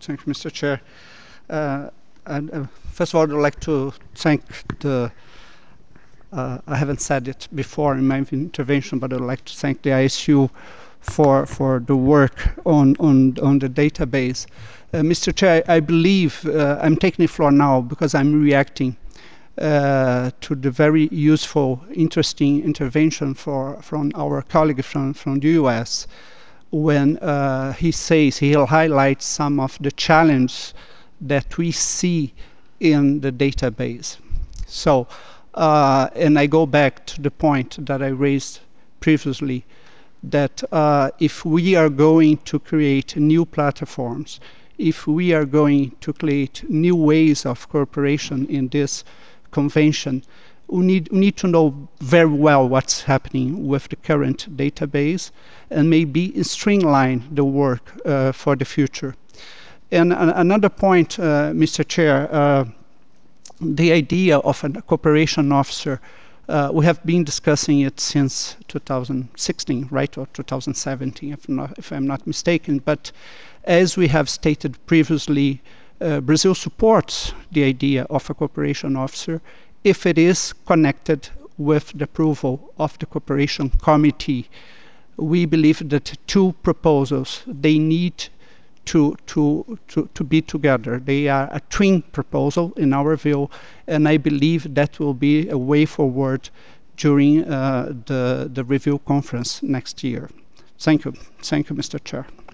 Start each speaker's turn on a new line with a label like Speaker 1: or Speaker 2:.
Speaker 1: Thank you, Mr. Chair. First of all, I'd like to thank the, I haven't said it before in my intervention, but I'd like to thank the ISU for the work on the database. Mr. Chair, I believe I'm taking the floor now because I'm reacting to the very useful, interesting intervention from our colleague from the US when he says he'll highlight some of the challenges that we see in the database. So, and I go back to the point that I raised previously, that if we are going to create new platforms, if we are going to create new ways of cooperation in this convention, we need to know very well what's happening with the current database and maybe streamline the work for the future. And another point, Mr. Chair, the idea of a cooperation officer, we have been discussing it since 2016, right, or 2017, if I'm not mistaken. But as we have stated previously, Brazil supports the idea of a cooperation officer if it is connected with the approval of the cooperation committee. We believe that two proposals, they need to be together. They are a twin proposal in our view, and I believe that will be a way forward during the review conference next year. Thank you. Thank you, Mr. Chair.